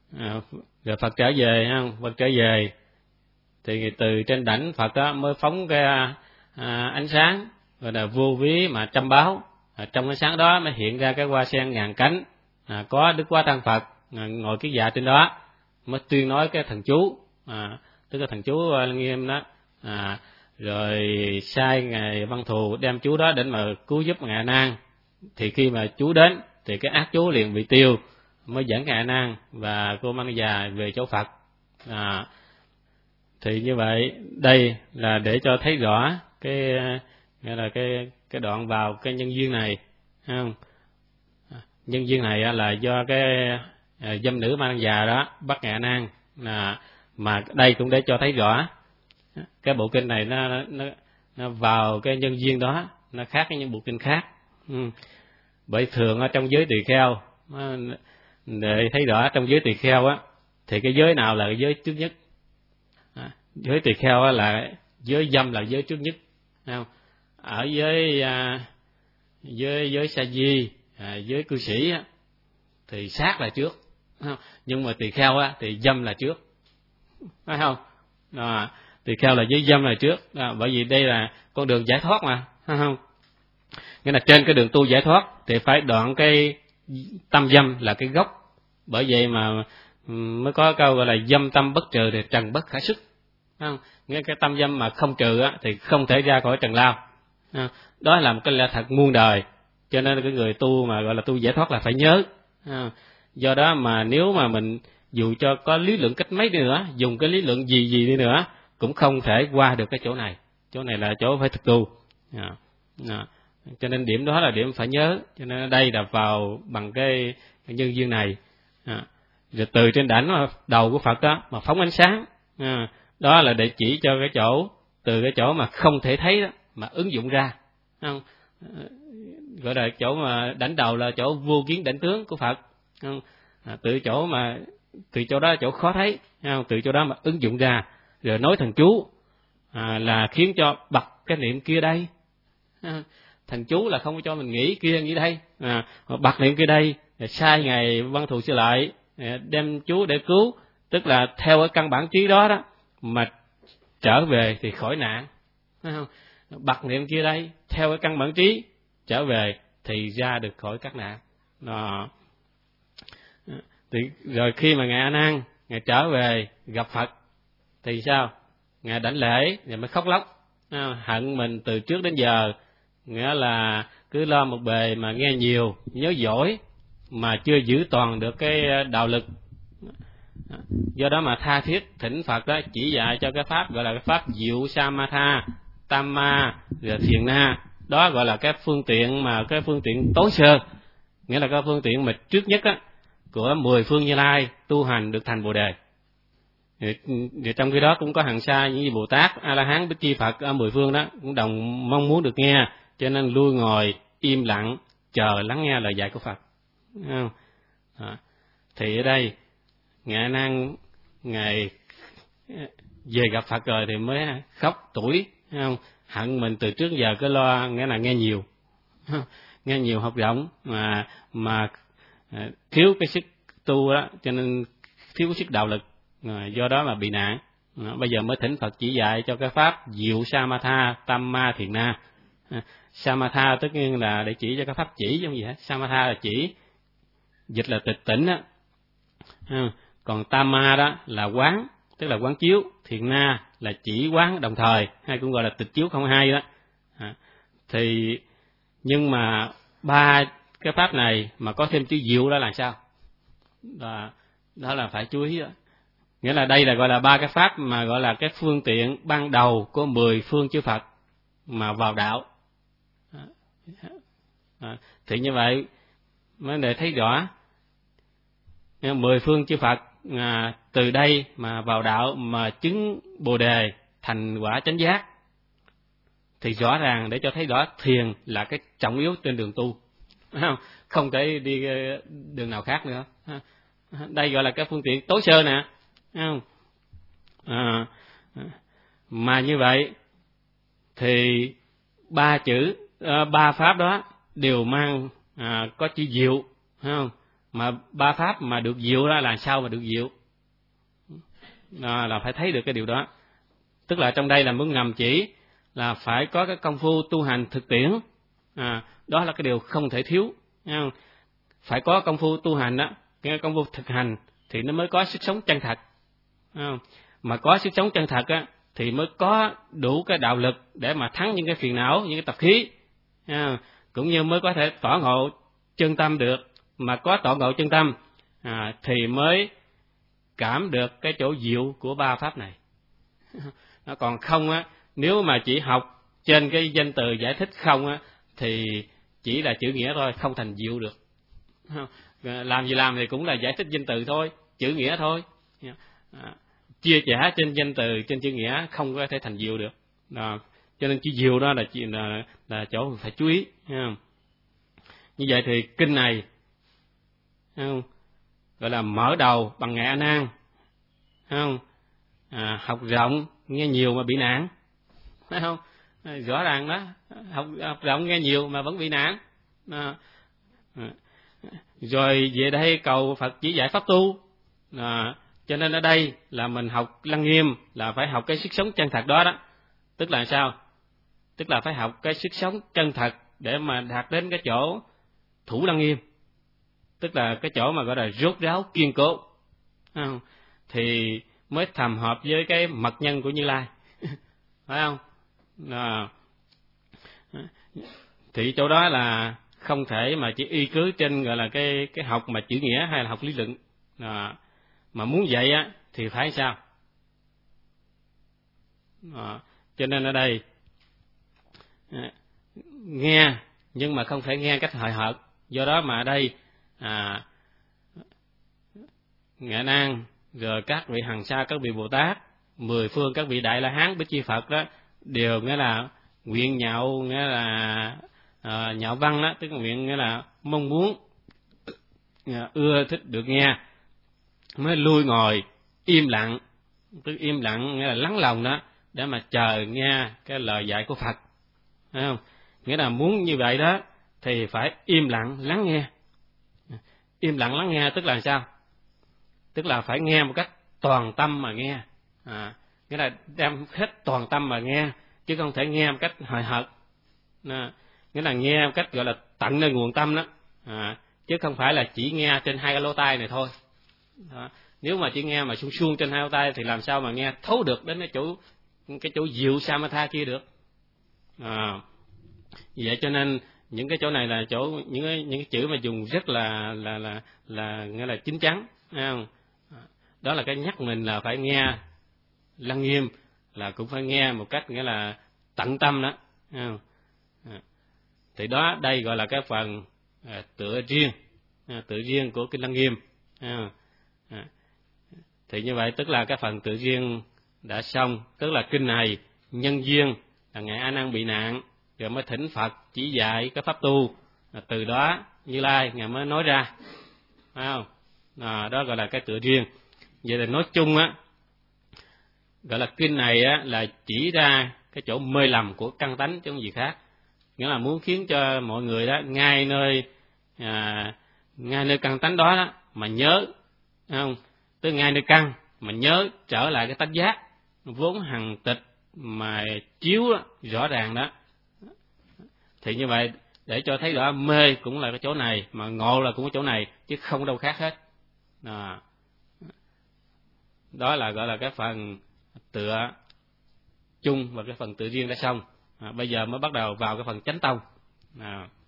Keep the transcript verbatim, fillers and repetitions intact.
à, rồi Phật trở về không, Phật trở về thì từ trên đảnh Phật đó mới phóng cái à, ánh sáng gọi là vô ví mà trăm báo. À, trong ánh sáng đó mới hiện ra cái hoa sen ngàn cánh, à, có Đức Quá Tăng Phật à, ngồi cái dạ trên đó, mới tuyên nói cái thần chú, à, tức là thần chú Lăng Nghiêm đó, à, rồi sai ngài Văn Thù đem chú đó đến mà cứu giúp ngài A Nan. Thì khi mà chú đến thì cái ác chú liền bị tiêu, mới dẫn ngài A Nan và cô Măng Già về chỗ Phật. À, thì như vậy đây là để cho thấy rõ cái nghĩa là cái cái đoạn vào cái nhân duyên này, không? Nhân duyên này là do cái à, dâm nữ Măng Già đó bắt ngài A Nan, là mà đây cũng để cho thấy rõ cái bộ kinh này nó nó nó vào cái nhân duyên đó, nó khác với những bộ kinh khác. Ừ. Bởi thường ở trong giới tỳ kheo, để thấy rõ trong giới tỳ kheo á thì cái giới nào là cái giới trước nhất? À, giới tỳ kheo á là giới dâm là giới trước nhất, không? Ở giới à, giới giới sa di, à, giới cư sĩ á, thì sát là trước, không? Nhưng mà tỳ kheo á thì dâm là trước, phải không? À, tỳ kheo là giới dâm là trước, à, bởi vì đây là con đường giải thoát mà, phải không? Nghĩa là trên cái đường tu giải thoát thì phải đoạn cái tâm dâm là cái gốc. Bởi vậy mà mới có câu gọi là dâm tâm bất trừ thì trần bất khả sức, không? Nghĩa cái tâm dâm mà không trừ á, thì không thể ra khỏi trần lao. Đó là một cái lẽ thật muôn đời, cho nên cái người tu mà gọi là tu giải thoát là phải nhớ. Do đó mà nếu mà mình dù cho có lý luận cách mấy đi nữa, dùng cái lý luận gì gì đi nữa, cũng không thể qua được cái chỗ này. Chỗ này là chỗ phải thực tu. À, à. Cho nên điểm đó là điểm phải nhớ. Cho nên đây là vào bằng cái, cái nhân duyên này. À, rồi từ trên đảnh đầu của Phật đó mà phóng ánh sáng, à, đó là để chỉ cho cái chỗ, từ cái chỗ mà không thể thấy đó mà ứng dụng ra, không? À, gọi là chỗ mà đảnh đầu là chỗ vô kiến đảnh tướng của Phật, không? À, từ chỗ mà từ chỗ đó là chỗ khó thấy, không? Từ chỗ đó mà ứng dụng ra, rồi nói thần chú, à, là khiến cho bật cái niệm kia đây. À, thần chú là không cho mình nghĩ kia nghĩ đây, à, bật niệm kia đây, sai ngày Văn Thù Sư Lợi đem chú để cứu, tức là theo cái căn bản trí đó đó mà trở về thì khỏi nạn, phải không? Bật niệm kia đây theo cái căn bản trí trở về thì ra được khỏi các nạn. Đó. Thì rồi khi mà ngài A Nan ngài trở về gặp Phật thì sao? Ngài đảnh lễ rồi mới khóc lóc, hận mình từ trước đến giờ, nghĩa là cứ lo một bề mà nghe nhiều, nhớ giỏi mà chưa giữ toàn được cái đạo lực. Do đó mà tha thiết thỉnh Phật đó chỉ dạy cho cái pháp gọi là cái pháp diệu Samatha, Tamma, rồi Thiền Na. Đó gọi là cái phương tiện mà cái phương tiện tối sơ, nghĩa là cái phương tiện mà trước nhất á của mười phương Như Lai tu hành được thành Bồ Đề. Thì, thì trong khi đó cũng có hàng xa những Bồ Tát, A La Hán, Bích Chi Phật ở mười phương đó cũng đồng mong muốn được nghe, cho nên lui ngồi im lặng chờ lắng nghe lời dạy của Phật. Không? À, thì ở đây ngài A Nan ngài về gặp Phật rồi thì mới khóc tủi, không? Hận mình từ trước giờ cứ lo, nghĩa là nghe nhiều, nghe nhiều học rộng mà mà thiếu cái sức tu đó, cho nên thiếu cái sức đạo lực, do đó mà bị nạn. Bây giờ mới thỉnh Phật chỉ dạy cho cái pháp diệu Samatha, Tamma, Thiền Na. Samatha tất nhiên là để chỉ cho cái pháp chỉ giống gì hết. Samatha là chỉ, dịch là tịch tỉnh đó. Còn Tamma đó là quán, tức là quán chiếu. Thiền Na là chỉ quán đồng thời, hay cũng gọi là tịch chiếu không hai đó. Thì nhưng mà ba cái pháp này mà có thêm chữ diệu đó là sao? Đó, đó là phải chú ý đó. Nghĩa là đây là gọi là ba cái pháp mà gọi là cái phương tiện ban đầu của mười phương chư Phật mà vào đạo. À, thì như vậy mới để thấy rõ mười phương chư Phật à, từ đây mà vào đạo mà chứng Bồ Đề thành quả chánh giác, thì rõ ràng để cho thấy rõ thiền là cái trọng yếu trên đường tu, không, không thể đi đường nào khác nữa. Đây gọi là cái phương tiện tối sơ nè, không? À, mà như vậy thì ba chữ à, ba pháp đó đều mang à, có chữ diệu, không? mà ba pháp mà được diệu ra là sao mà được diệu? À, là phải thấy được cái điều đó. Tức là trong đây là muốn ngầm chỉ là phải có cái công phu tu hành thực tiễn, à, đó là cái điều không thể thiếu. Không? Phải có công phu tu hành đó, cái công phu thực hành thì nó mới có sức sống chân thật. Không? Mà có sức sống chân thật á, thì mới có đủ cái đạo lực để mà thắng những cái phiền não, những cái tập khí, à, cũng như mới có thể tỏ ngộ chân tâm được. Mà có tỏ ngộ chân tâm à, thì mới cảm được cái chỗ diệu của ba pháp này. Nó còn không á, nếu mà chỉ học trên cái danh từ giải thích không á, thì chỉ là chữ nghĩa thôi, không thành diệu được. Làm gì làm thì cũng là giải thích danh từ thôi, chữ nghĩa thôi. À, chia sẻ trên danh từ, trên chữ nghĩa không có thể thành diệu được. Đó. Cho nên chữ diệu đó là, là, là chỗ phải chú ý. Không? Như vậy thì kinh này không? Gọi là mở đầu bằng Ngài A Nan, không? À, học rộng nghe nhiều mà bị nản, phải không? À, rõ ràng đó, học, học rộng nghe nhiều mà vẫn bị nản. À, à, rồi về đây cầu Phật chỉ dạy pháp tu. À, cho nên ở đây là mình học Lăng Nghiêm là phải học cái sức sống chân thật đó đó. Tức là sao? Tức là phải học cái sức sống chân thật để mà đạt đến cái chỗ thủ Lăng Nghiêm. Tức là cái chỗ mà gọi là rốt ráo kiên cố. Không? Thì mới thầm hợp với cái mật nhân của Như Lai. Phải không? À, thì chỗ đó là không thể mà chỉ y cứ trên gọi là cái cái học mà chữ nghĩa hay là học lý luận. À, mà muốn vậy á thì phải sao? À, cho nên ở đây à, nghe nhưng mà không phải nghe cách hời hợt. Do đó mà ở đây à, Ngài Nan rồi các vị Hằng Sa, các vị Bồ Tát, mười phương các vị Đại La Hán, Bích Chi Phật đó đều nghĩa là nguyện nhạo, nghĩa là à, nhạo văn đó, tức là nguyện nghĩa là mong muốn à, ưa thích được nghe, mới lui ngồi im lặng, tức im lặng nghĩa là lắng lòng đó để mà chờ nghe cái lời dạy của Phật, phải không? Nghĩa là muốn như vậy đó thì phải im lặng lắng nghe. Im lặng lắng nghe tức là sao? Tức là phải nghe một cách toàn tâm mà nghe, à, nghĩa là đem hết toàn tâm mà nghe, chứ không thể nghe một cách hời hợt. À, nghĩa là nghe một cách gọi là tận nơi nguồn tâm đó, à, chứ không phải là chỉ nghe trên hai cái lỗ tai này thôi. Đó. Nếu mà chỉ nghe mà suông suông trên hai lỗ tai thì làm sao mà nghe thấu được đến cái chỗ cái chỗ diệu Samatha kia được. À, vậy cho nên những cái chỗ này là chỗ những cái những cái chữ mà dùng rất là là là là nghĩa là chín chắn, thấy không? Đó là cái nhắc mình là phải nghe Lăng Nghiêm, là cũng phải nghe một cách nghĩa là tận tâm đó, thấy không? À, thì đó đây gọi là cái phần à, tựa riêng, à, tựa riêng của kinh Lăng Nghiêm. À, à, thì như vậy tức là cái phần tựa riêng đã xong, tức là kinh này nhân duyên là Ngài A Nan bị nạn rồi mới thỉnh Phật chỉ dạy cái pháp tu, à, từ đó Như Lai Ngài mới nói ra, phải không? À, đó gọi là cái tựa riêng. Vậy là nói chung á, gọi là kinh này á là chỉ ra cái chỗ mê lầm của căn tánh chứ không gì khác. Nghĩa là muốn khiến cho mọi người đó ngay nơi à, ngay nơi căn tánh đó, đó mà nhớ, không? Tới ngay nơi căn mà nhớ trở lại cái tánh giác vốn hằng tịch mà chiếu đó, rõ ràng đó. Thì như vậy để cho thấy rõ mê cũng là cái chỗ này, mà ngộ là cũng cái chỗ này, chứ không đâu khác hết. À, đó là gọi là cái phần tựa chung và cái phần tựa riêng đã xong. À, bây giờ mới bắt đầu vào cái phần chánh tông. À.